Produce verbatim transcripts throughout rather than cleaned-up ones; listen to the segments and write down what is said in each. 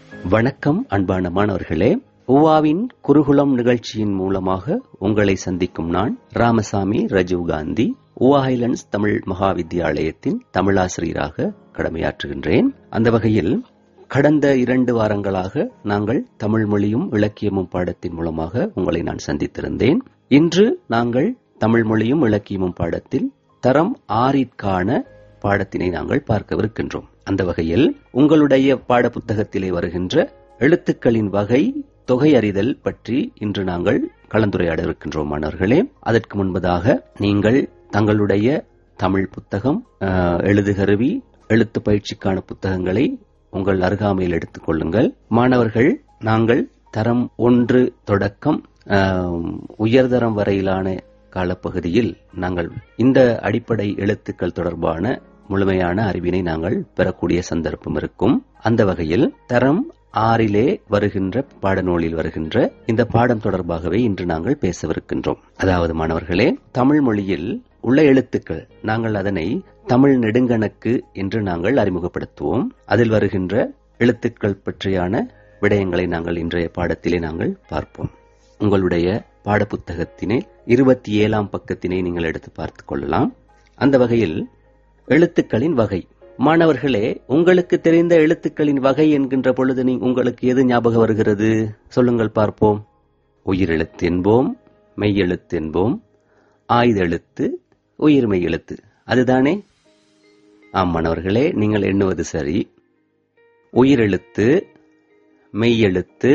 வணக்கம் அன்பான மாணவர்களே. உவாவின் குருகுலம் நிகழ்ச்சியின் மூலமாக உங்களை சந்திக்கும் நான் ராமசாமி ரஜீவ்காந்தி, உவா ஹைலண்ட்ஸ் தமிழ் மகா வித்தியாலயத்தின் தமிழாசிரியராக கடமையாற்றுகின்றேன். அந்த வகையில் கடந்த இரண்டு வாரங்களாக நாங்கள் தமிழ் மொழியும் இலக்கியமும் பாடத்தின் மூலமாக உங்களை நான் சந்தித்திருந்தேன். இன்று நாங்கள் தமிழ் மொழியும் இலக்கியமும் பாடத்தில் தரம் ஆறிற்கான பாடத்தினை நாங்கள் பார்க்கவிருக்கின்றோம். அந்த வகையில் உங்களுடைய பாட புத்தகத்திலே வருகின்ற எழுத்துக்களின் வகை தொகை அறிதல் பற்றி இன்று நாங்கள் கலந்துரையாட இருக்கின்றோம் மாணவர்களே. அதற்கு முன்பதாக நீங்கள் தங்களுடைய தமிழ் புத்தகம், எழுதுகருவி, எழுத்து பயிற்சிக்கான புத்தகங்களை உங்கள் அருகாமையில் எடுத்துக் கொள்ளுங்கள். மாணவர்கள், நாங்கள் தரம் ஒன்று தொடக்கம் உயர்தரம் வரையிலான காலப்பகுதியில் நாங்கள் இந்த அடிப்படை எழுத்துக்கள் தொடர்பான முழுமையான அறிவினை நாங்கள் பெறக்கூடிய சந்தர்ப்பம் இருக்கும். அந்த வகையில் தரம் ஆறிலே வருகின்ற பாடநூலில் வருகின்ற இந்த பாடம் தொடர்பாகவே இன்று நாங்கள் பேசவிருக்கின்றோம். அதாவது மாணவர்களே, தமிழ் மொழியில் உள்ள எழுத்துக்கள், நாங்கள் அதனை தமிழ் நெடுங்கணக்கு என்று நாங்கள் அறிமுகப்படுத்துவோம். அதில் வருகின்ற எழுத்துக்கள் பற்றியான விடயங்களை நாங்கள் இன்றைய பாடத்திலே நாங்கள் பார்ப்போம். உங்களுடைய பாடப்புத்தகத்தினை இருபத்தி ஏழாம் பக்கத்தினை நீங்கள் எடுத்து பார்த்துக் கொள்ளலாம். அந்த வகையில் எழுத்துக்களின் வகை. மாணவர்களே, உங்களுக்கு தெரிந்த எழுத்துக்களின் வகை என்கின்ற பொழுது உங்களுக்கு எது ஞாபகம் வருகிறது? சொல்லுங்கள் பார்ப்போம். உயிரெழுத்து என்போம், மெய்யெழுத்து என்போம், ஆயுத எழுத்து, உயிர்மெய் எழுத்து, அதுதானே? ஆம் மாணவர்களே, நீங்கள் எண்ணுவது சரி. உயிரெழுத்து, மெய்யெழுத்து,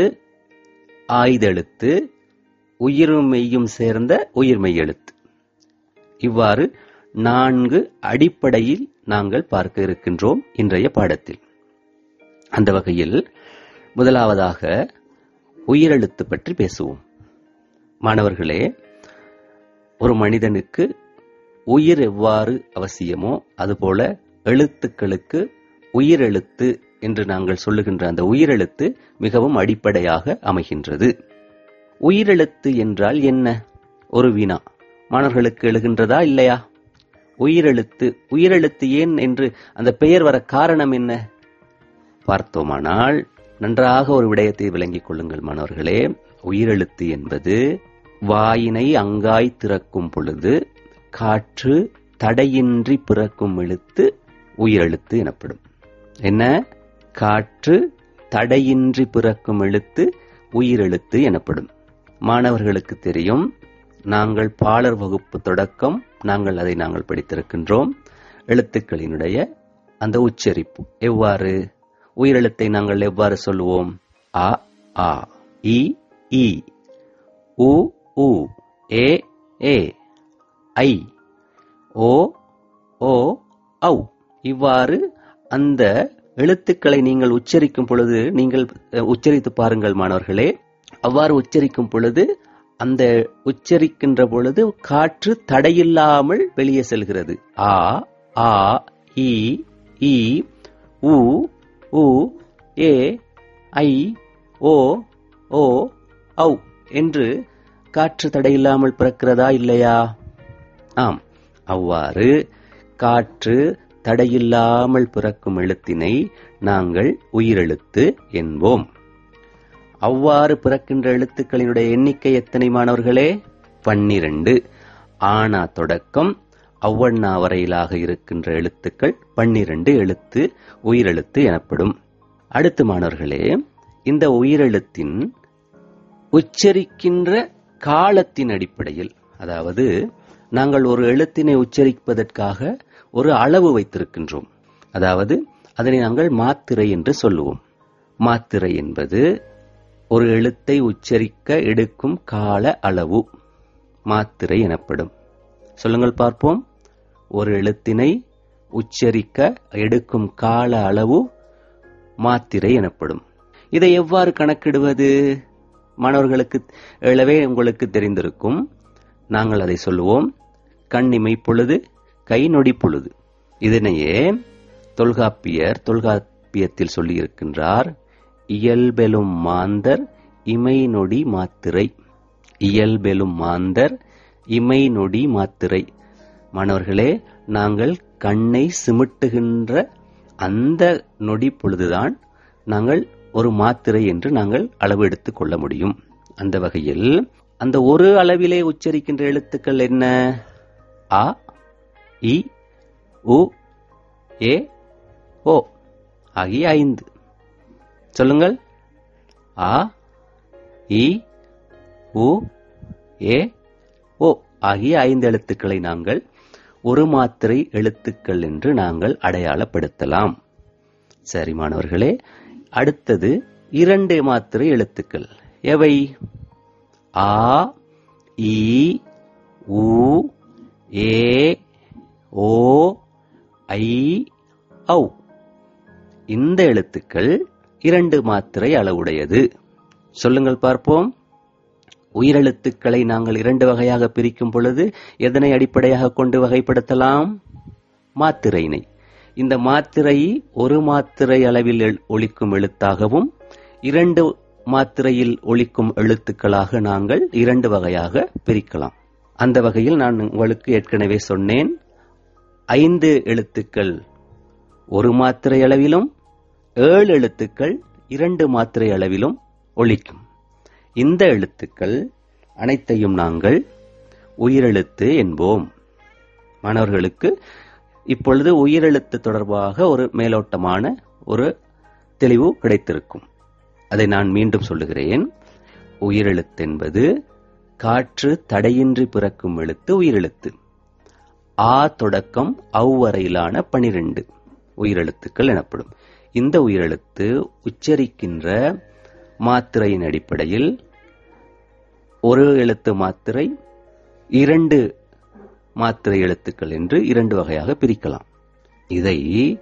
ஆயுத எழுத்து, உயிரும் மெய்யும் சேர்ந்த உயிர்மெய் எழுத்து, இவ்வாறு நான்கு அடிப்படையில் நாங்கள் பார்க்க இருக்கின்றோம் இன்றைய பாடத்தில். அந்த வகையில் முதலாவதாக உயிரெழுத்து பற்றி பேசுவோம். மாணவர்களே, ஒரு மனிதனுக்கு உயிர் எவ்வாறு அவசியமோ அதுபோல எழுத்துக்களுக்கு உயிரெழுத்து என்று நாங்கள் சொல்லுகின்ற அந்த உயிரெழுத்து மிகவும் அடிப்படையாக அமைகின்றது. உயிரெழுத்து என்றால் என்ன? ஒரு வினா மாணவர்களுக்கு எழுகின்றதா இல்லையா? உயிரெழுத்து உயிரெழுத்து ஏன் என்று அந்த பெயர் வர காரணம் என்ன பார்த்தோமானால், நன்றாக ஒரு விடயத்தை விளங்கிக் கொள்ளுங்கள் மாணவர்களே. உயிரெழுத்து என்பது வாயினை அங்காய் திறக்கும் பொழுது காற்று தடையின்றி பிறக்கும் எழுத்து உயிரெழுத்து எனப்படும். என்ன? காற்று தடையின்றி பிறக்கும் எழுத்து உயிரெழுத்து எனப்படும். மாணவர்களுக்கு தெரியும், நாங்கள் பாலர் வகுப்பு தொடக்கம் நாங்கள் அதை நாங்கள் படித்திருக்கின்றோம். எழுத்துக்களினுடைய அந்த உச்சரிப்பு எவ்வாறு, உயிரெழுத்தை நாங்கள் எவ்வாறு சொல்லுவோம்? அ ஆ, இ ஈ, உ உ, ஏ ஏ, ஐ, ஓ ஓ, ஔ, இவ்வாறு அந்த எழுத்துக்களை நீங்கள் உச்சரிக்கும் பொழுது, நீங்கள் உச்சரித்து பாருங்கள் மாணவர்களே. அவ்வாறு உச்சரிக்கும் பொழுது, அந்த உச்சரிக்கின்ற பொழுது காற்று தடையில்லாமல் வெளியே செல்கிறது. ஆ ஆ, இ ஈ, உ உ, ஏ ஐ, ஓ ஓ, ஔ என்று காற்று தடையில்லாமல் பிறக்கிறதா இல்லையா? ஆம், அவ்வாறு காற்று தடையில்லாமல் பிறக்கும் எழுத்தினை நாங்கள் உயிரெழுத்து என்போம். அவ்வாறு பிறக்கின்ற எழுத்துக்களினுடைய எண்ணிக்கை எத்தனை மாணவர்களே? பன்னிரண்டு. ஆனா தொடக்கம் அவ்வண்ணா வரையிலாக இருக்கின்ற எழுத்துக்கள் பன்னிரண்டு எழுத்து உயிரெழுத்து எனப்படும். அடுத்து மாணவர்களே, இந்த உயிரெழுத்தின் உச்சரிக்கின்ற காலத்தின் அடிப்படையில், அதாவது நாங்கள் ஒரு எழுத்தினை உச்சரிப்பதற்காக ஒரு அளவு வைத்திருக்கின்றோம். அதாவது அதனை நாங்கள் மாத்திரை என்று சொல்லுவோம். மாத்திரை என்பது ஒரு எழுத்தை உச்சரிக்க எடுக்கும் கால அளவு மாத்திரை எனப்படும். சொல்லுங்கள் பார்ப்போம். ஒரு எழுத்தினை உச்சரிக்க எடுக்கும் கால அளவு மாத்திரை எனப்படும். இதை எவ்வாறு கணக்கிடுவது? மாணவர்களுக்கு எழவே உங்களுக்கு தெரிந்திருக்கும். நாங்கள் அதை சொல்லுவோம் கண்ணிமை பொழுது, கை நொடி பொழுது. இதனையே தொல்காப்பியர் தொல்காப்பியத்தில் சொல்லியிருக்கின்றார். இயல்பெலும் மாந்தர் இமை நொடி மாத்திரை. இயல்பெலும் மாந்தர் இமை நொடி மாத்திரை. மாணவர்களே, நாங்கள் கண்ணை சிமிட்டுகின்ற அந்த நொடி பொழுதுதான் நாங்கள் ஒரு மாத்திரை என்று நாங்கள் அளவு எடுத்துக் கொள்ள முடியும். அந்த வகையில் அந்த ஒரு அளவிலே உச்சரிக்கின்ற எழுத்துக்கள் என்ன? அ, இ, உ, ஏ, ஓ ஆகிய ஐந்து. சொல்லுங்கள். அ, இ, உ, ஏ, ஓ ஆகிய ஐந்து எழுத்துக்களை நாங்கள் ஒரு மாத்திரை எழுத்துக்கள் என்று நாங்கள் அடையாளப்படுத்தலாம். சரி மாணவர்களே, அடுத்தது இரண்டு மாத்திரை எழுத்துக்கள் எவை? ஆ, இ, உ, ஏ, ஓ, ஐ, ஔ. இந்த எழுத்துக்கள் இரண்டு மாத்திரை அளவுடையது. சொல்லுங்கள் பார்ப்போம். உயிரெழுத்துக்களை நாங்கள் இரண்டு வகையாக பிரிக்கும் பொழுது எதனை அடிப்படையாக கொண்டு வகைப்படுத்தலாம்? மாத்திரையினை. இந்த மாத்திரை ஒரு மாத்திரை அளவில் ஒலிக்கும் எழுத்தாகவும் இரண்டு மாத்திரையில் ஒலிக்கும் எழுத்துக்களாக நாங்கள் இரண்டு வகையாக பிரிக்கலாம். அந்த வகையில் நான் உங்களுக்கு ஏற்கனவே சொன்னேன், ஐந்து எழுத்துக்கள் ஒரு மாத்திரை அளவிலும் ஏழு எழுத்துக்கள் இரண்டு மாத்திரை அளவிலும் ஒலிக்கும். இந்த எழுத்துக்கள் அனைத்தையும் நாங்கள் உயிரெழுத்து என்போம். மாணவர்களுக்கு இப்பொழுது உயிரெழுத்து தொடர்பாக ஒரு மேலோட்டமான ஒரு தெளிவு கிடைத்திருக்கும். அதை நான் மீண்டும் சொல்லுகிறேன். உயிரெழுத்து என்பது காற்று தடையின்றி பிறக்கும் எழுத்து உயிரெழுத்து. ஆ தொடக்கம் ஔ வரையிலான பனிரெண்டு உயிரெழுத்துக்கள் எனப்படும். இந்த உயிரெழுத்து உச்சரிக்கின்ற மாத்திரையின் அடிப்படையில் ஒரு எழுத்து மாத்திரை, இரண்டு மாத்திரை எழுத்துக்கள் என்று இரண்டு வகையாக பிரிக்கலாம். இதை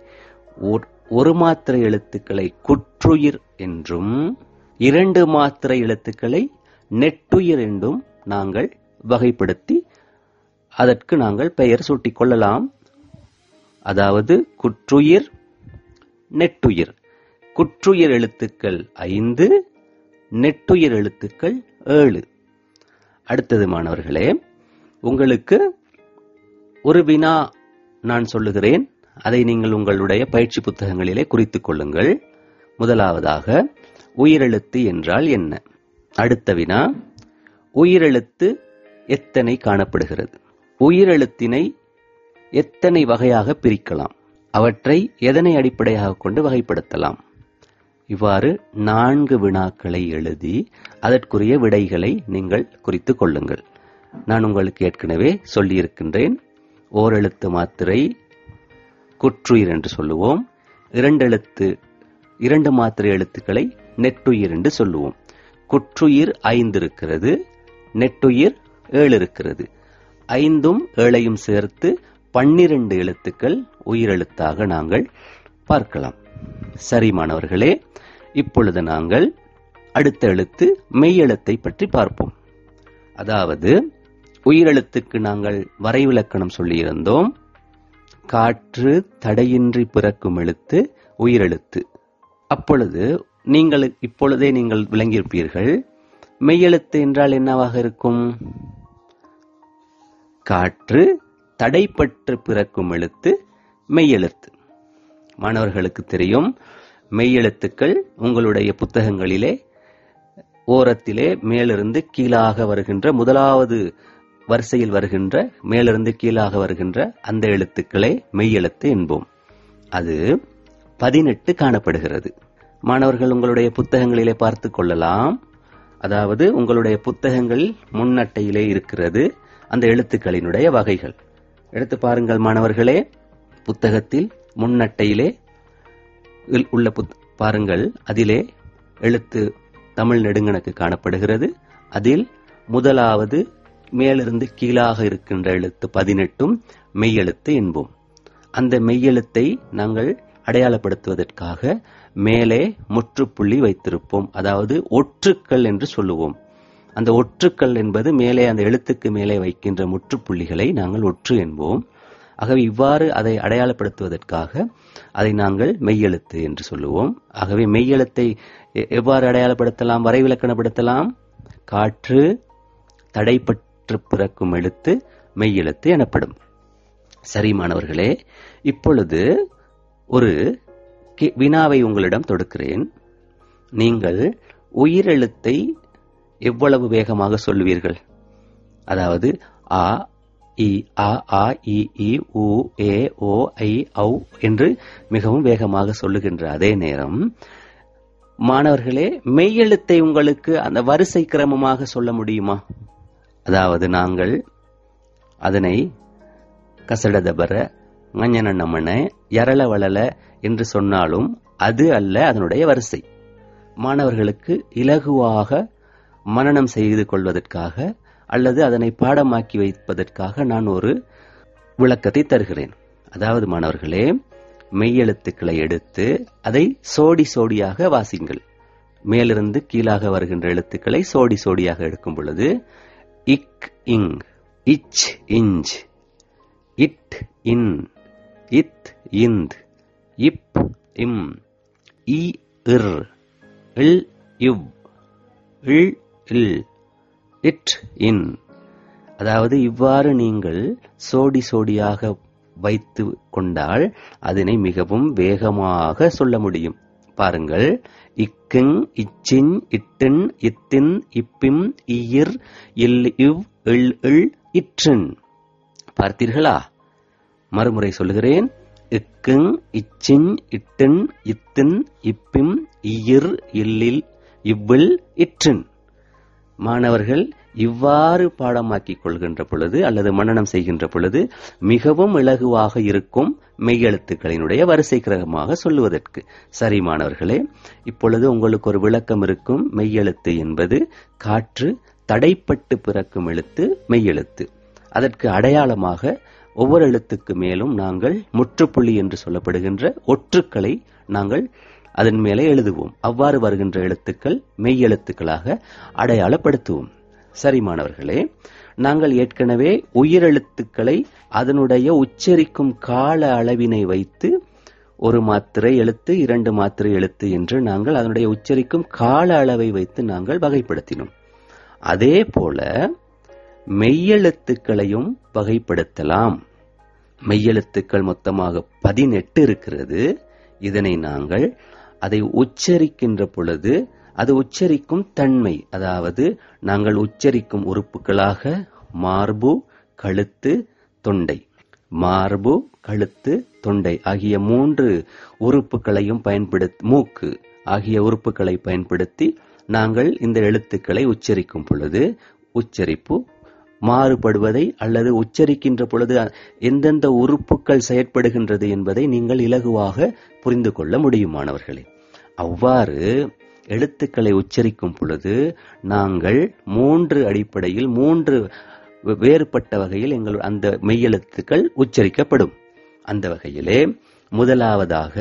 ஒரு மாத்திரை எழுத்துக்களை குற்றுயிர் என்றும் இரண்டு மாத்திரை எழுத்துக்களை நெட்டுயிர் என்றும் நாங்கள் வகைப்படுத்தி அதற்கு நாங்கள் பெயர் சூட்டிக் கொள்ளலாம். அதாவது குற்றுயிர், நெட்டுயிர். குற்றுயிர் எழுத்துக்கள் ஐந்து, நெட்டுயிர் எழுத்துக்கள் ஏழு. அடுத்தது மாணவர்களே, உங்களுக்கு ஒரு வினா நான் சொல்லுகிறேன். அதை நீங்கள் உங்களுடைய பயிற்சி புத்தகங்களிலே குறித்துக் கொள்ளுங்கள். முதலாவதாக, உயிரெழுத்து என்றால் என்ன? அடுத்த வினா, உயிரெழுத்து எத்தனை காணப்படுகிறது? உயிரெழுத்தினை எத்தனை வகையாக பிரிக்கலாம்? அவற்றை எதனை அடிப்படையாக கொண்டு வகைப்படுத்தலாம்? இவ்வாறு நான்கு வினாக்களை எழுதி அதற்குரிய விடைகளை நீங்கள் குறித்துக் கொள்ளுங்கள். நான் உங்களுக்கு ஏற்கனவே சொல்லியிருக்கின்றேன். ஓரெழுத்து மாத்திரை குற்றுயிர் என்று சொல்லுவோம். இரண்டெழுத்து இரண்டு மாத்திரை எழுத்துக்களை நெட்டுயிர் என்று சொல்லுவோம். குற்றுயிர் ஐந்து இருக்கிறது, நெட்டுயிர் ஏழு இருக்கிறது. ஐந்தும் ஏழையும் சேர்த்து பன்னிரண்டு எழுத்துக்கள் உயிரெழுத்தாக நாங்கள் பார்க்கலாம். சரி மாணவர்களே, இப்பொழுது நாங்கள் அடுத்த எழுத்து மெய்யெழுத்தை பற்றி பார்ப்போம். அதாவது உயிரெழுத்துக்கு நாங்கள் வரைவிலக்கணம் சொல்லியிருந்தோம். காற்று தடையின்றி பிறக்கும் எழுத்து உயிரெழுத்து. அப்பொழுது நீங்கள் இப்பொழுதே நீங்கள் விளங்கியிருப்பீர்கள், மெய்யெழுத்து என்றால் என்னவாக இருக்கும்? காற்று தடைப்பட்டு பிறக்கும் எழுத்து மெய்யெழுத்து. மாணவர்களுக்கு தெரியும், மெய்யெழுத்துக்கள் உங்களுடைய புத்தகங்களிலே ஓரத்திலே மேலிருந்து கீழாக வருகின்ற முதலாவது வரிசையில் வருகின்ற மேலிருந்து கீழாக வருகின்ற அந்த எழுத்துக்களே மெய்யெழுத்து என்போம். அது பதினெட்டு காணப்படுகிறது. மாணவர்கள் உங்களுடைய புத்தகங்களிலே பார்த்து கொள்ளலாம். அதாவது உங்களுடைய புத்தகங்களில் முன்னட்டையிலே இருக்கிறது அந்த எழுத்துக்களினுடைய வகைகள். எடுத்து பாருங்கள் மாணவர்களே. புத்தகத்தில் முன்னட்டையிலே உள்ள பாருங்கள், அதிலே எழுத்து தமிழ் நெடுங்கணக்கு காணப்படுகிறது. அதில் முதலாவது மேலிருந்து கீழாக இருக்கின்ற எழுத்து பதினெட்டும் மெய்யெழுத்து என்போம். அந்த மெய்யெழுத்தை நாங்கள் அடையாளப்படுத்துவதற்காக மேலே முற்றுப்புள்ளி வைத்திருப்போம். அதாவது ஒற்றுக்கள் என்று சொல்லுவோம். அந்த ஒற்றுக்கள் என்பது மேலே அந்த எழுத்துக்கு மேலே வைக்கின்ற முற்றுப்புள்ளிகளை நாங்கள் ஒற்று என்போம். ஆகவே இவ்வாறு அதை அடையாளப்படுத்துவதற்காக அதை நாங்கள் மெய்யெழுத்து என்று சொல்லுவோம். ஆகவே மெய்யெழுத்தை எவ்வாறு அடையாளப்படுத்தலாம், வரைவிலக்கணப்படுத்தலாம்? காற்று தடைப்பட்டு பிறக்கும் எழுத்து மெய்யெழுத்து எனப்படும். சரி மாணவர்களே, இப்பொழுது ஒரு வினாவை உங்களிடம் தொடுக்கிறேன். நீங்கள் உயிரெழுத்தை எவ்வளவு வேகமாக சொல்லுவீர்கள்? அதாவது ஆ இ ஆ ஆ இ இ உ ஏ ஓ ஐ ஔ என்று மிகவும் வேகமாக சொல்லுகின்ற அதே நேரம் மாணவர்களே, மெய்யெழுத்தை உங்களுக்கு அந்த வரிசை கிரமமாக சொல்ல முடியுமா? அதாவது நாங்கள் அதனை கசடதபர மஞ்சனமன யரள வளல என்று சொன்னாலும் அது அல்ல அதனுடைய வரிசை. மாணவர்களுக்கு இலகுவாக மனனம் செய்து கொள்வதற்காக அல்லது அதனை பாடமாக்கி வைப்பதற்காக நான் ஒரு விளக்கத்தை தருகிறேன். அதாவது மாணவர்களே, மெய்யெழுத்துக்களை எடுத்து அதை சோடி சோடியாக வாசிங்கள். மேலிருந்து கீழாக வருகின்ற எழுத்துக்களை சோடி சோடியாக எடுக்கும் பொழுது இக் இங், இச் இஞ்ச், இட் இன், இத் இந்த், இப் இம், இ இர், இல் இவ், இல் இல், இட் இன். அதாவது இவ்வாறு நீங்கள் சோடி சோடியாக வைத்து கொண்டால் அதனை மிகவும் வேகமாக சொல்ல முடியும். பாருங்கள், இக்கிங், இச்சின், இட்டின், இத்தின், இப்பிம், இயிர், இல் இவ், இல் இல், இற்றின். பார்த்தீர்களா? மறுமுறை சொல்லுகிறேன். இக்கிங், இச்சின், இட்டின், இத்தின், இப்பிம், இயிர், இல்லில், இவ்வில், இற்றின். மாணவர்கள் இவ்வாறு பாடமாக்கிக் கொள்கின்ற பொழுது அல்லது மனனம் செய்கின்ற பொழுது மிகவும் இலகுவாக இருக்கும் மெய்யெழுத்துக்களினுடைய வரிசை கிரகமாக சொல்லுவதற்கு. சரி மாணவர்களே, இப்பொழுது உங்களுக்கு ஒரு விளக்கம் இருக்கும். மெய்யெழுத்து என்பது காற்று தடைப்பட்டு பிறக்கும் எழுத்து மெய்யெழுத்து. அதற்கு அடையாளமாக ஒவ்வொரு எழுத்துக்கு மேலும் நாங்கள் முற்றுப்புள்ளி என்று சொல்லப்படுகின்ற ஒற்றுக்களை நாங்கள் அதன் மேலே எழுதுவோம். அவ்வாறு வருகின்ற எழுத்துக்கள் மெய்யெழுத்துக்களாக அடையாளப்படுத்துவோம். சரி மாணவர்களே, நாங்கள் ஏற்கனவே உயிரெழுத்துக்களை அதனுடைய உச்சரிக்கும் கால அளவினை வைத்து ஒரு மாத்திரை எழுத்து, இரண்டு மாத்திரை எழுத்து என்று நாங்கள் அதனுடைய உச்சரிக்கும் கால அளவை வைத்து நாங்கள் வகைப்படுத்தினோம். அதே போல மெய்யெழுத்துக்களையும் வகைப்படுத்தலாம். மெய்யெழுத்துக்கள் மொத்தமாக பதினெட்டு இருக்கிறது. இதனை நாங்கள் அதை உச்சரிக்கின்ற பொழுது அது உச்சரிக்கும் தன்மை, அதாவது நாங்கள் உச்சரிக்கும் உறுப்புகளாக மார்பு, கழுத்து, தொண்டை, மார்பு, கழுத்து, தொண்டை ஆகிய மூன்று உறுப்புகளையும் பயன்படுத்தி, மூக்கு ஆகிய உறுப்புகளை பயன்படுத்தி நாங்கள் இந்த எழுத்துக்களை உச்சரிக்கும் பொழுது உச்சரிப்பு மாறுபடுவதை அல்லது உச்சரிக்கின்ற பொழுது எந்தெந்த உறுப்புகள் செயற்படுகின்றது என்பதை நீங்கள் இலகுவாக புரிந்து கொள்ள முடியும் மாணவர்களே. அவ்வாறு எழுத்துக்களை உச்சரிக்கும் பொழுது நாங்கள் மூன்று அடிப்படையில் மூன்று வேறுபட்ட வகையில் எங்கள் அந்த மெய்யெழுத்துக்கள் உச்சரிக்கப்படும். அந்த வகையிலே முதலாவதாக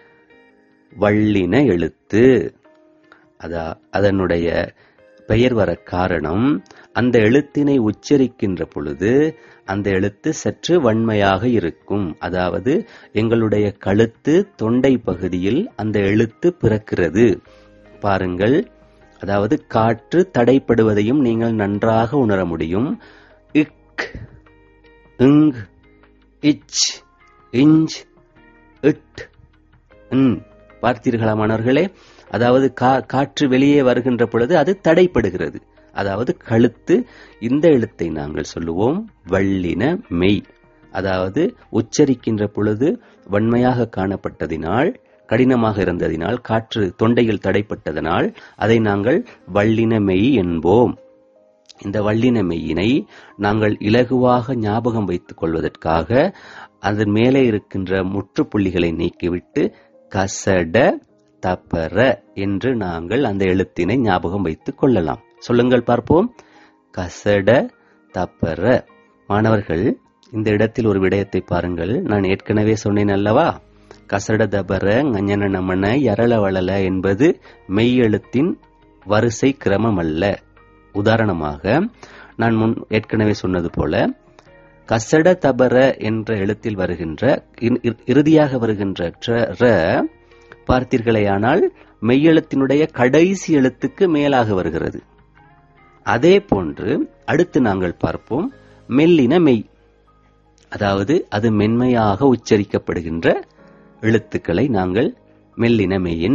வல்லின எழுத்து. அதா அதனுடைய பெயர் வர காரணம், அந்த எழுத்தினை உச்சரிக்கின்ற பொழுது அந்த எழுத்து சற்று வன்மையாக இருக்கும். அதாவது எங்களுடைய கழுத்து தொண்டை பகுதியில் அந்த எழுத்து பிறக்கிறது. பாருங்கள், அதாவது காற்று தடைப்படுவதையும் நீங்கள் நன்றாக உணர முடியும். இக், இங், இச், இஞ்ச், இட், இன். பார்த்தீர்களா மாணவர்களே? அதாவது காற்று வெளியே வருகின்ற பொழுது அது தடைப்படுகிறது. அதாவது கழுத்து, இந்த எழுத்தை நாங்கள் சொல்லுவோம் வல்லின மெய். அதாவது உச்சரிக்கின்ற பொழுது வன்மையாக காணப்பட்டதினால், கடினமாக இருந்ததினால், காற்று தொண்டையில் தடைப்பட்டதனால் அதை நாங்கள் வல்லின மெய் என்போம். இந்த வல்லின மெய்யினை நாங்கள் இலகுவாக ஞாபகம் வைத்துக் கொள்வதற்காக அதன் மேலே இருக்கின்ற முற்றுப்புள்ளிகளை நீக்கிவிட்டு கசட தப்பர என்று நாங்கள் அந்த எழுத்தினை ஞாபகம் வைத்துக் கொள்ளலாம். சொல்லுங்கள் பார்ப்போம். கசட தப்பர. மாணவர்கள், இந்த இடத்தில் ஒரு விடயத்தை பாருங்கள். நான் ஏற்கனவே சொன்னேன் அல்லவா, கசட தபர ஞஞன நமன யரள வளல என்பது மெய்யெழுத்தின் வரிசை கிரமம் அல்ல. உதாரணமாக நான் முன் ஏற்கனவே சொன்னது போல கசட தபர என்ற எழுத்தில் வருகின்ற இறுதியாக வருகின்ற ர பார்த்தீர்களேயானால் மெய்யெழுத்தினுடைய கடைசி எழுத்துக்கு மேலாக வருகிறது. அதே போன்று அடுத்து நாங்கள் பார்ப்போம் மெல்லின மெய். அதாவது அது மென்மையாக உச்சரிக்கப்படுகின்ற எழுத்துக்களை நாங்கள் மெல்லின மெய் என்போம்.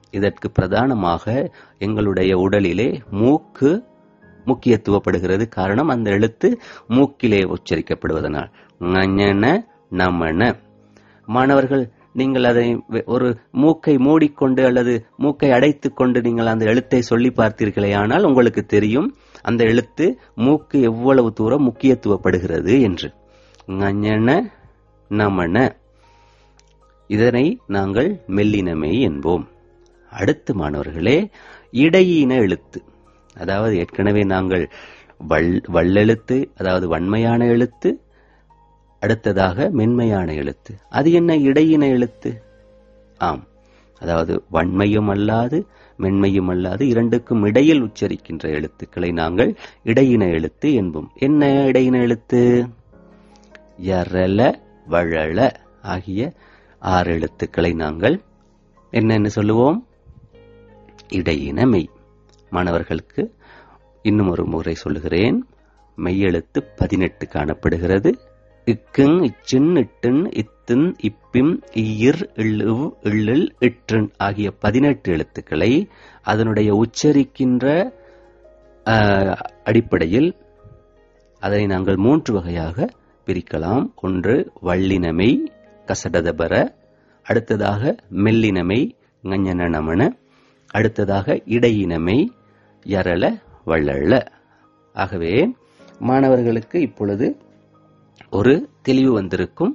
இதற்கு பிரதானமாக எங்களுடைய உடலிலே மூக்கு முக்கியத்துவப்படுகிறது. காரணம், அந்த எழுத்து மூக்கிலே உச்சரிக்கப்படுவதனால். ஞன நமன. மாணவர்கள், நீங்கள் அதை ஒரு மூக்கை மூடிக்கொண்டு அல்லது மூக்கை அடைத்துக் கொண்டு நீங்கள் அந்த எழுத்தை சொல்லி பார்த்தீர்களே, ஆனால் உங்களுக்கு தெரியும் அந்த எழுத்து மூக்கு எவ்வளவு தூரம் முக்கியத்துவப்படுகிறது என்று. ஞன நமன. இதனை நாங்கள் மெல்லினமை என்போம். அடுத்து மாணவர்களே, இடையின எழுத்து. அதாவது ஏற்கனவே நாங்கள் வள் வள்ளெழுத்து, அதாவது வன்மையான எழுத்து, அடுத்ததாக மென்மையான எழுத்து. அது என்ன இடையின எழுத்து? ஆம், அதாவது வன்மையும் அல்லாது மென்மையும் அல்லாது இரண்டுக்கும் இடையில் உச்சரிக்கின்ற எழுத்துக்களை நாங்கள் இடையின எழுத்து என்போம். என்ன இடையின எழுத்து? யரல வழல ஆகிய ஆறு எழுத்துக்களை நாங்கள் என்னென்னு சொல்லுவோம்? இடையின மெய். மாணவர்களுக்கு இன்னும் ஒரு முறை சொல்லுகிறேன். மெய்யெழுத்து பதினெட்டு காணப்படுகிறது. இக்குங் இச்சின் இட்டின் இத்தின் இப்பிம் இயிர் இள்ளுவ் இள்ளில் இற்றின் ஆகிய பதினெட்டு எழுத்துக்களை அதனுடைய உச்சரிக்கின்ற அடிப்படையில் அதனை நாங்கள் மூன்று வகையாக பிரிக்கலாம். ஒன்று வள்ளினமை கசடதபர, அடுத்ததாக மெல்லினமை ஞன நமன, அடுத்ததாக இடையினமை யரல வள்ளல. ஆகவே மாணவர்களுக்கு இப்பொழுது ஒரு தெளிவு வந்திருக்கும்.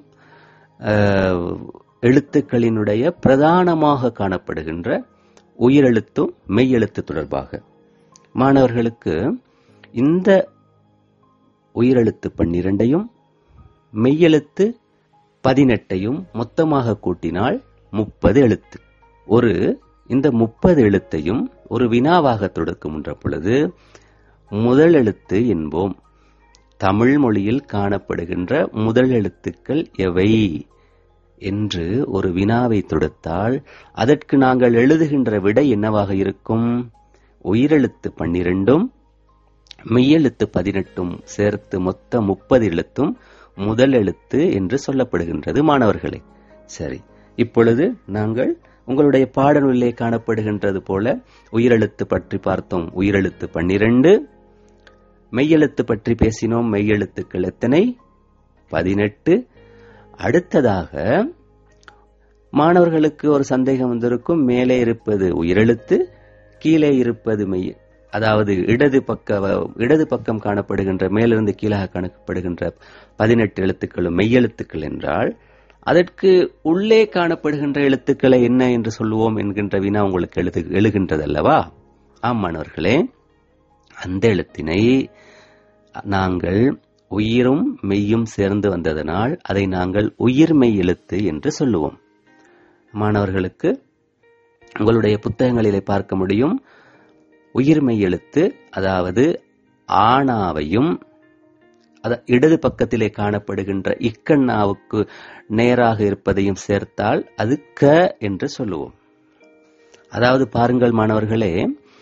எழுத்துக்களினுடைய பிரதானமாக காணப்படுகின்ற உயிரெழுத்தும் மெய்யெழுத்து தொடர்பாக மாணவர்களுக்கு இந்த உயிரெழுத்து பன்னிரண்டையும் மெய்யெழுத்து பதினெட்டையும் மொத்தமாக கூட்டினால் முப்பது எழுத்து. ஒரு இந்த முப்பது எழுத்தையும் ஒரு வினாவாக தொடுக்கின்ற பொழுது முதல் எழுத்து என்போம். தமிழ் மொழியில் காணப்படுகின்ற முதல் எழுத்துக்கள் எவை என்று ஒரு வினாவை தொடுத்தால் அதற்கு நாங்கள் எழுதுகின்ற விடை என்னவாக இருக்கும்? உயிரெழுத்து பன்னிரண்டும் மெய்யெழுத்து பதினெட்டும் சேர்த்து மொத்த முப்பது எழுத்தும் முதல் எழுத்து என்று சொல்லப்படுகின்றது மாணவர்களே. சரி, இப்பொழுது நாங்கள் உங்களுடைய பாடநூலிலே காணப்படுகின்றது போல உயிரெழுத்து பற்றி பார்த்தோம். உயிரெழுத்து பன்னிரண்டு. மெய்யெழுத்து பற்றி பேசினோம். மெய்யெழுத்துக்கள் எத்தனை? பதினெட்டு. அடுத்ததாக மாணவர்களுக்கு ஒரு சந்தேகம் வந்திருக்கும். மேலே இருப்பது உயிரெழுத்து, கீழே இருப்பது மெய், அதாவது இடது பக்க இடது பக்கம் காணப்படுகின்ற மேலிருந்து கீழாக காணப்படுகின்ற பதினெட்டு எழுத்துக்களும் மெய்யெழுத்துக்கள் என்றால் அதற்கு உள்ளே காணப்படுகின்ற எழுத்துக்களை என்ன என்று சொல்லுவோம் என்கின்ற வினா உங்களுக்கு எழுது எழுகின்றது அல்லவா? ஆம் மாணவர்களே, அந்த எழுத்தினை நாங்கள் உயிரும் மெய்யும் சேர்ந்து வந்ததனால் அதை நாங்கள் உயிர்மெய் எழுத்து என்று சொல்லுவோம். மாணவர்களுக்கு உங்களுடைய புத்தகங்களிலே பார்க்க முடியும். உயிர்மெய் எழுத்து, அதாவது ஆனாவையும் இடது பக்கத்திலே காணப்படுகின்ற இக்கண்ணாவுக்கு நேராக இருப்பதையும் சேர்த்தால் அது க என்று சொல்லுவோம். அதாவது பாருங்கள் மாணவர்களே,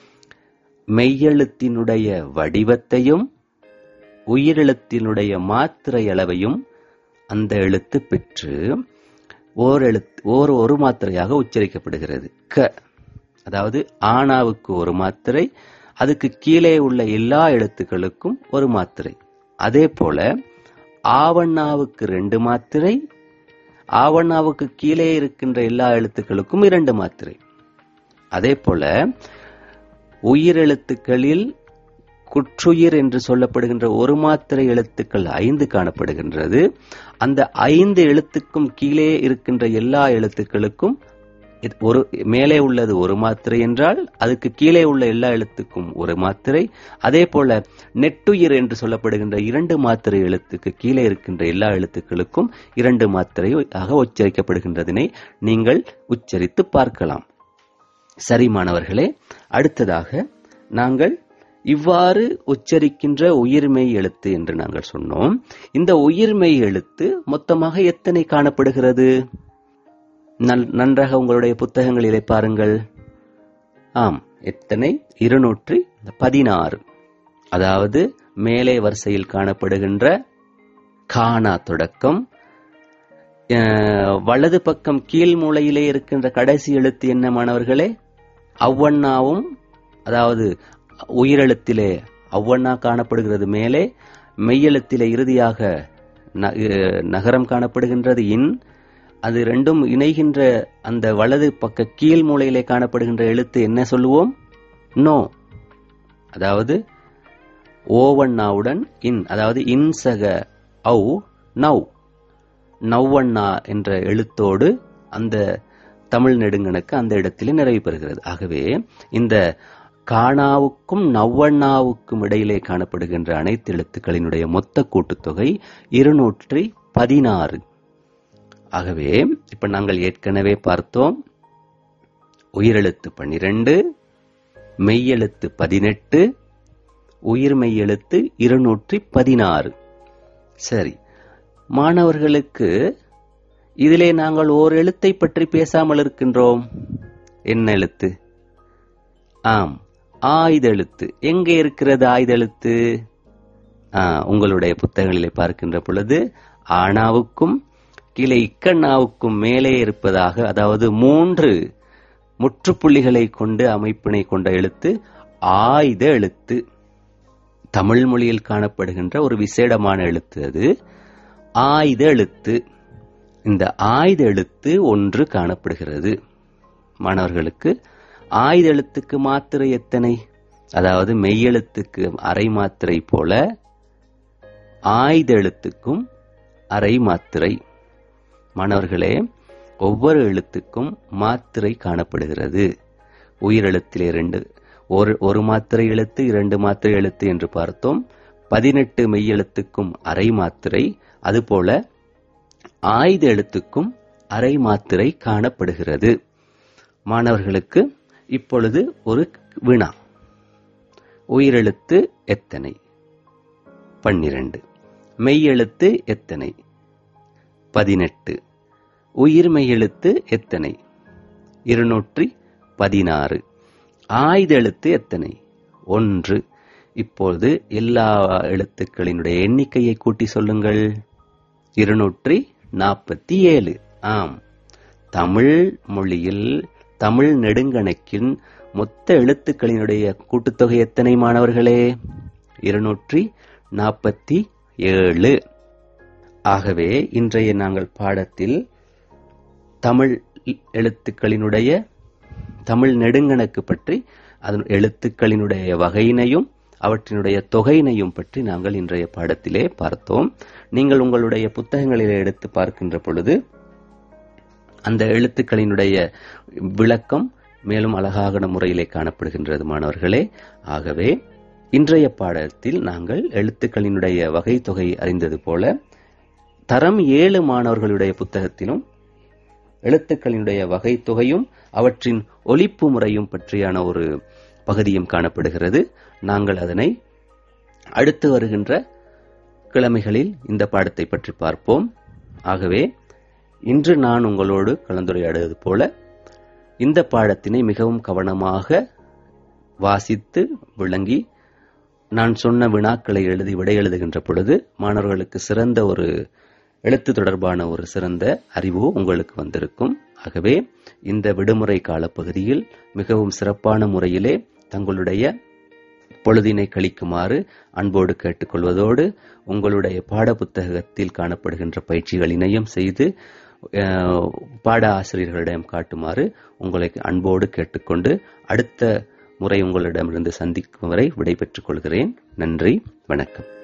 மெய்யெழுத்தினுடைய வடிவத்தையும் உயிரெழுத்தினுடைய மாத்திரை அளவையும் அந்த எழுத்து பெற்று ஓர் எழுத்து ஓர் ஒரு மாத்திரையாக உச்சரிக்கப்படுகிறது. க, அதாவது ஆனாவுக்கு ஒரு மாத்திரை, அதுக்கு கீழே உள்ள எல்லா எழுத்துக்களுக்கும் ஒரு மாத்திரை. அதே போல ஆவண்ணாவுக்கு ரெண்டு மாத்திரை, ஆவண்ணாவுக்கு கீழே இருக்கின்ற எல்லா எழுத்துக்களுக்கும் இரண்டு மாத்திரை. அதே போல உயிரெழுத்துக்களில் குற்றுயிர் என்று சொல்லப்படுகின்ற ஒரு மாத்திரை எழுத்துக்கள் ஐந்து காணப்படுகின்றது. அந்த ஐந்து எழுத்துக்கும் கீழே இருக்கின்ற எல்லா எழுத்துக்களுக்கும் ஒரு மேலே உள்ளது ஒரு மாத்திரை என்றால் அதுக்கு கீழே உள்ள எல்லா எழுத்துக்கும் ஒரு மாத்திரை. அதே போல நெட்டுயிர் என்று சொல்லப்படுகின்ற இரண்டு மாத்திரை எழுத்துக்கு கீழே இருக்கின்ற எல்லா எழுத்துக்களுக்கும் இரண்டு மாத்திரையாக உச்சரிக்கப்படுகின்றதனை நீங்கள் உச்சரித்து பார்க்கலாம். சரி மாணவர்களே, அடுத்ததாக நாங்கள் இவ்வாறு உச்சரிக்கின்ற உயிர்மெய் எழுத்து என்று நாங்கள் சொன்னோம். இந்த உயிர்மெய் எழுத்து மொத்தமாக எத்தனை காணப்படுகிறது? நன்றாக உங்களுடைய புத்தகங்களிலே பாருங்கள். ஆம், எத்தனை? இருநூற்றி பதினாறு. அதாவது மேலே வரிசையில் காணப்படுகின்ற கானா தொடக்கம் வலது பக்கம் கீழ் மூலையிலே இருக்கின்ற கடைசி எழுத்து என்ன மாணவர்களே? அவ்வண்ணாவும், அதாவது உயிரெழுத்திலே அவ்வண்ணா காணப்படுகிறது மேலே, மெய்யெழுத்திலே இறுதியாக நகரம் காணப்படுகின்றது இன். அது ரெண்டும் இணைகின்ற அந்த வலது பக்க கீழ் மூலையிலே காணப்படுகின்ற எழுத்து என்ன சொல்லுவோம்? நோ. அதாவது ஓவண்ணாவுடன் இன், அதாவது இன்சக ஔ நவ், நவ்வண்ணா என்ற எழுத்தோடு அந்த தமிழ் நெடுங்கணக்கு அந்த இடத்திலே நிறைவு பெறுகிறது. ஆகவே இந்த காணாவுக்கும் நவ்வண்ணாவுக்கும் இடையிலே காணப்படுகின்ற அனைத்து எழுத்துக்களினுடைய மொத்த கூட்டுத்தொகை இருநூற்றி பதினாறு. ஆகவே இப்ப நாங்கள் ஏற்கனவே பார்த்தோம், உயிரெழுத்து பன்னிரண்டு, மெய்யெழுத்து பதினெட்டு, உயிர் மெய்யெழுத்து இருநூற்றி பதினாறு. சரி, மாணவர்களுக்கு இதிலே நாங்கள் ஓர் எழுத்தை பற்றி பேசாமல் இருக்கின்றோம். என்ன எழுத்து? ஆம், ஆயுதெழுத்து. எங்கே இருக்கிறது ஆயுதெழுத்து? உங்களுடைய புத்தகங்களிலே பார்க்கின்ற பொழுது ஆனாவுக்கும் கீழே இக்கண்ணாவுக்கும் மேலே இருப்பதாக, அதாவது மூன்று முற்றுப்புள்ளிகளை கொண்டு அமைப்பினை கொண்ட எழுத்து ஆயுத எழுத்து. தமிழ் மொழியில் காணப்படுகின்ற ஒரு விசேடமான எழுத்து அது ஆயுத எழுத்து. இந்த ஆயுத எழுத்து ஒன்று காணப்படுகிறது. மாணவர்களுக்கு ஆயுத எழுத்துக்கு மாத்திரை எத்தனை? அதாவது மெய்யெழுத்துக்கு அரை மாத்திரை போல ஆயுத எழுத்துக்கும் அரை மாத்திரை. மாணவர்களே, ஒவ்வொரு எழுத்துக்கும் மாத்திரை காணப்படுகிறது. உயிரெழுத்திலே இரண்டு, ஒரு ஒரு மாத்திரை எழுத்து, இரண்டு மாத்திரை எழுத்து என்று பார்த்தோம். பதினெட்டு மெய்யெழுத்துக்கும் அரை மாத்திரை, அதுபோல ஆயுத எழுத்துக்கும் அரை மாத்திரை காணப்படுகிறது. மாணவர்களுக்கு இப்பொழுது ஒரு வினா. உயிரெழுத்து எத்தனை? பன்னிரண்டு. மெய்யெழுத்து எத்தனை? பதினெட்டு. உயிர் மெய்யெழுத்து எத்தனை? இருநூற்றி பதினாறு. ஆயுத எழுத்து எத்தனை? ஒன்று. இப்பொழுது எல்லா எழுத்துக்களினுடைய எண்ணிக்கையை கூட்டி சொல்லுங்கள். இருநூற்றி நாற்பத்தி ஏழு. ஆம், தமிழ் மொழியில் தமிழ் நெடுங்கணக்கின் மொத்த எழுத்துக்களினுடைய கூட்டுத்தொகை எத்தனை மாணவர்களே? இருநூற்றி நாற்பத்தி ஏழு. ஆகவே இன்றைய நாங்கள் பாடத்தில் தமிழ் எழுத்துக்களினுடைய தமிழ் நெடுங்கணக்கு பற்றி, அதன் எழுத்துக்களினுடைய வகையினையும் அவற்றினுடைய தொகையினையும் பற்றி நாங்கள் இன்றைய பாடத்திலே பார்த்தோம். நீங்கள் உங்களுடைய புத்தகங்களிலே எடுத்து பார்க்கின்ற பொழுது அந்த எழுத்துக்களினுடைய விளக்கம் மேலும் அழகான முறையிலே காணப்படுகின்றது மாணவர்களே. ஆகவே இன்றைய பாடத்தில் நாங்கள் எழுத்துக்களினுடைய வகை தொகை அறிந்தது போல, தரம் ஏழு மாணவர்களுடைய புத்தகத்திலும் எழுத்துக்களினுடைய வகை தொகையும் அவற்றின் ஒலிப்பு முறையும் பற்றியான ஒரு பகுதியும் காணப்படுகிறது. நாங்கள் அதனை அடுத்து வருகின்ற கிழமைகளில் இந்த பாடத்தை பற்றி பார்ப்போம். ஆகவே இன்று நான் உங்களோடு கலந்துரையாடுவது போல இந்த பாடத்தினை மிகவும் கவனமாக வாசித்து விளங்கி நான் சொன்ன வினாக்களை எழுதி விடை எழுதுகின்ற பொழுது மாணவர்களுக்கு சிறந்த ஒரு எழுத்து தொடர்பான ஒரு சிறந்த அறிவு உங்களுக்கு வந்திருக்கும். ஆகவே இந்த விடுமுறை காலப்பகுதியில் மிகவும் சிறப்பான முறையிலே தங்களுடைய பொழுதினை கழிக்குமாறு அன்போடு கேட்டுக்கொள்வதோடு, உங்களுடைய பாட புத்தகத்தில் காணப்படுகின்ற பயிற்சிகளினையும் செய்து பாட ஆசிரியர்களிடம் காட்டுமாறு உங்களை அன்போடு கேட்டுக்கொண்டு அடுத்த முறை உங்களிடமிருந்து சந்திக்கும் வரை விடைபெற்றுக் கொள்கிறேன். நன்றி, வணக்கம்.